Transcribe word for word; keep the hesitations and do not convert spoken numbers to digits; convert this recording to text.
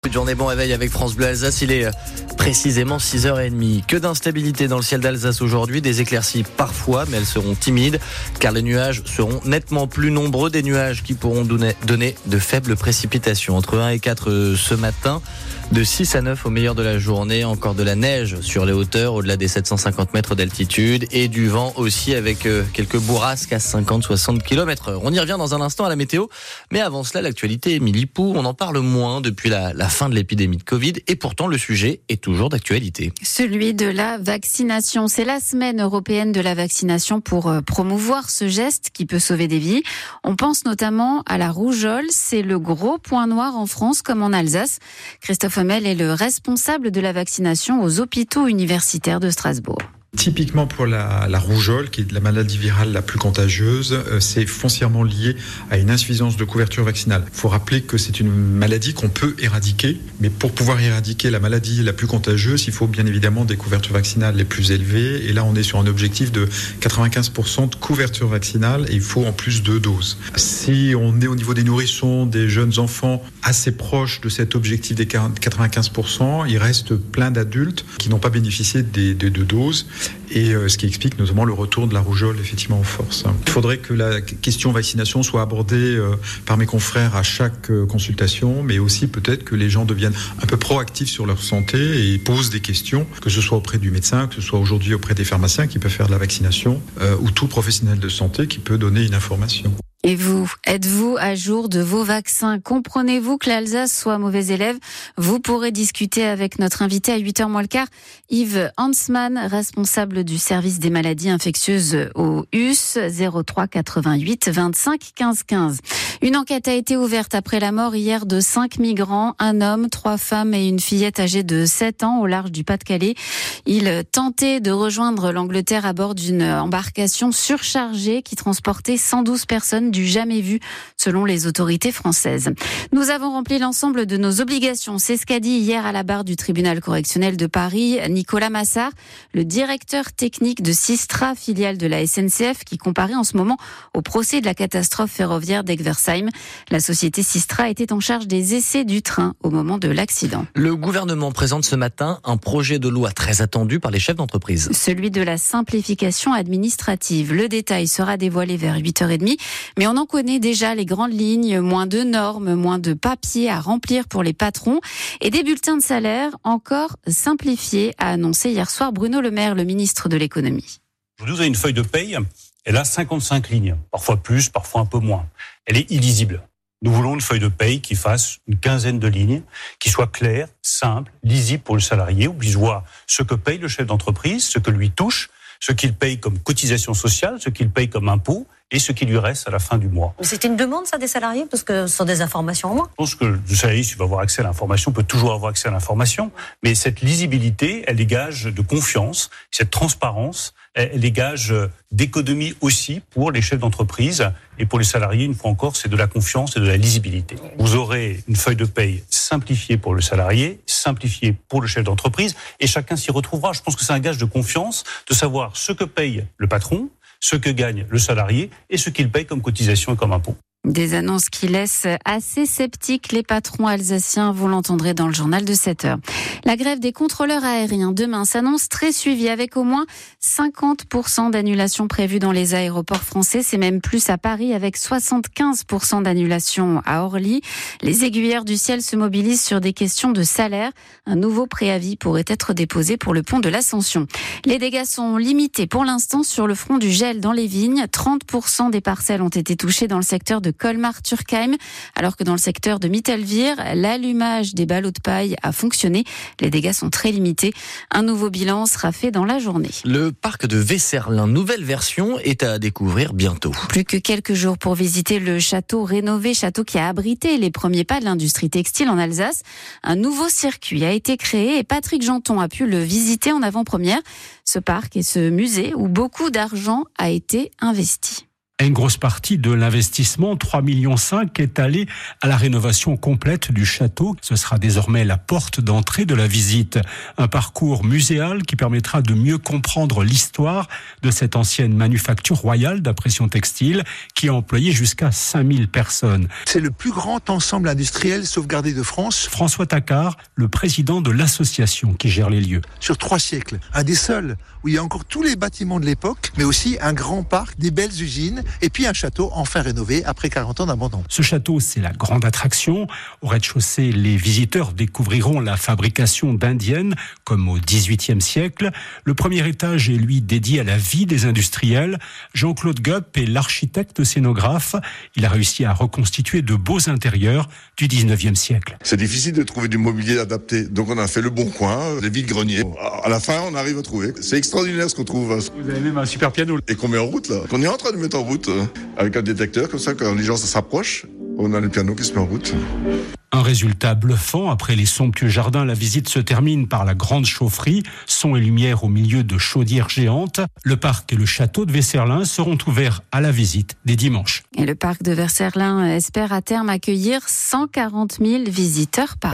Bonne journée, bon réveil avec France Bleu Alsace, il est précisément six heures trente. Que d'instabilité dans le ciel d'Alsace aujourd'hui, des éclaircies parfois, mais elles seront timides, car les nuages seront nettement plus nombreux, des nuages qui pourront donner, donner de faibles précipitations. Entre un et quatre ce matin, de six à neuf au meilleur de la journée, encore de la neige sur les hauteurs, au-delà des sept cent cinquante mètres d'altitude, et du vent aussi avec quelques bourrasques à cinquante à soixante kilomètres heure. On y revient dans un instant à la météo, mais avant cela, l'actualité, Émilie Pou, on en parle moins depuis la, la fin de l'épidémie de Covid, et pourtant le sujet est toujours d'actualité. Celui de la vaccination. C'est la semaine européenne de la vaccination pour promouvoir ce geste qui peut sauver des vies. On pense notamment à la rougeole. C'est le gros point noir en France comme en Alsace. Christophe Hommel est le responsable de la vaccination aux hôpitaux universitaires de Strasbourg. Typiquement pour la, la rougeole, qui est la maladie virale la plus contagieuse, euh, c'est foncièrement lié à une insuffisance de couverture vaccinale. Il faut rappeler que c'est une maladie qu'on peut éradiquer, mais pour pouvoir éradiquer la maladie la plus contagieuse, il faut bien évidemment des couvertures vaccinales les plus élevées. Et là, on est sur un objectif de quatre-vingt-quinze pour cent de couverture vaccinale et il faut en plus deux doses. Si on est au niveau des nourrissons, des jeunes enfants, assez proches de cet objectif des quatre-vingt-quinze pour cent, il reste plein d'adultes qui n'ont pas bénéficié des deux doses. Et euh, ce qui explique notamment le retour de la rougeole effectivement en force. Il faudrait que la question vaccination soit abordée euh, par mes confrères à chaque euh, consultation, mais aussi peut-être que les gens deviennent un peu proactifs sur leur santé et posent des questions, que ce soit auprès du médecin, que ce soit aujourd'hui auprès des pharmaciens qui peuvent faire de la vaccination, euh, ou tout professionnel de santé qui peut donner une information. Et vous, êtes-vous à jour de vos vaccins? Comprenez-vous que l'Alsace soit mauvais élève? Vous pourrez discuter avec notre invité à huit heures moins le quart, Yves Hansmann, responsable du service des maladies infectieuses au U S, zéro trois quatre-vingt-huit vingt-cinq quinze quinze. Une enquête a été ouverte après la mort hier de cinq migrants, un homme, trois femmes et une fillette âgée de sept ans au large du Pas-de-Calais. Ils tentaient de rejoindre l'Angleterre à bord d'une embarcation surchargée qui transportait cent douze personnes du jamais vu, selon les autorités françaises. Nous avons rempli l'ensemble de nos obligations. C'est ce qu'a dit hier à la barre du tribunal correctionnel de Paris Nicolas Massard, le directeur technique de Systra, filiale de la S N C F, qui comparait en ce moment au procès de la catastrophe ferroviaire d'Egversheim. La société Systra était en charge des essais du train au moment de l'accident. Le gouvernement présente ce matin un projet de loi très attendu par les chefs d'entreprise. Celui de la simplification administrative. Le détail sera dévoilé vers huit heures trente. Mais on en connaît déjà les grandes lignes, moins de normes, moins de papiers à remplir pour les patrons et des bulletins de salaire encore simplifiés, a annoncé hier soir Bruno Le Maire, le ministre de l'économie. Aujourd'hui, vous avez une feuille de paye, elle a cinquante-cinq lignes, parfois plus, parfois un peu moins. Elle est illisible. Nous voulons une feuille de paye qui fasse une quinzaine de lignes, qui soit claire, simple, lisible pour le salarié, où il voit ce que paye le chef d'entreprise, ce que lui touche, ce qu'il paye comme cotisation sociale, ce qu'il paye comme impôt et ce qui lui reste à la fin du mois. C'est une demande, ça, des salariés, parce que ce sont des informations en moins. Je pense que le salarié, s'il va avoir accès à l'information, peut toujours avoir accès à l'information, mais cette lisibilité, elle est gage de confiance, cette transparence, elle est gage d'économie aussi pour les chefs d'entreprise et pour les salariés, une fois encore, c'est de la confiance et de la lisibilité. Vous aurez une feuille de paye simplifiée pour le salarié, simplifiée pour le chef d'entreprise, et chacun s'y retrouvera. Je pense que c'est un gage de confiance de savoir ce que paye le patron, ce que gagne le salarié et ce qu'il paye comme cotisation et comme impôt. Des annonces qui laissent assez sceptiques les patrons alsaciens, vous l'entendrez dans le journal de sept heures. La grève des contrôleurs aériens demain s'annonce très suivie avec au moins cinquante pour cent d'annulations prévues dans les aéroports français. C'est même plus à Paris avec soixante-quinze pour cent d'annulations à Orly. Les aiguilleurs du ciel se mobilisent sur des questions de salaire. Un nouveau préavis pourrait être déposé pour le pont de l'Ascension. Les dégâts sont limités pour l'instant sur le front du gel dans les vignes. trente pour cent des parcelles ont été touchées dans le secteur de Colmar-Turkheim, alors que dans le secteur de Mittelwihr, l'allumage des ballots de paille a fonctionné. Les dégâts sont très limités. Un nouveau bilan sera fait dans la journée. Le parc de Vesserlin, nouvelle version, est à découvrir bientôt. Plus que quelques jours pour visiter le château rénové, château qui a abrité les premiers pas de l'industrie textile en Alsace. Un nouveau circuit a été créé et Patrick Janton a pu le visiter en avant-première. Ce parc et ce musée où beaucoup d'argent a été investi. Et une grosse partie de l'investissement, trois virgule cinq millions, est allée à la rénovation complète du château. Ce sera désormais la porte d'entrée de la visite. Un parcours muséal qui permettra de mieux comprendre l'histoire de cette ancienne manufacture royale d'impression textile qui a employé jusqu'à cinq mille personnes. C'est le plus grand ensemble industriel sauvegardé de France. François Tacquart, le président de l'association qui gère les lieux. Sur trois siècles, un des seuls où il y a encore tous les bâtiments de l'époque, mais aussi un grand parc, des belles usines, et puis un château enfin rénové après quarante ans d'abandon. Ce château, c'est la grande attraction. Au rez-de-chaussée, les visiteurs découvriront la fabrication d'indiennes, comme au dix-huitième siècle. Le premier étage est, lui, dédié à la vie des industriels. Jean-Claude Gupp est l'architecte scénographe. Il a réussi à reconstituer de beaux intérieurs du dix-neuvième siècle. C'est difficile de trouver du mobilier adapté. Donc on a fait le bon coin, les vides-greniers. À la fin, on arrive à trouver. C'est extraordinaire ce qu'on trouve. Vous avez même un super piano. Et qu'on met en route, là. Qu'on est en train de mettre en route, avec un détecteur, comme ça, quand les gens s'approchent, on a le piano qui se met en route. Un résultat bluffant. Après les somptueux jardins, la visite se termine par la grande chaufferie, son et lumière au milieu de chaudières géantes. Le parc et le château de Vesserlin seront ouverts à la visite dès dimanche. Et le parc de Vesserlin espère à terme accueillir cent quarante mille visiteurs par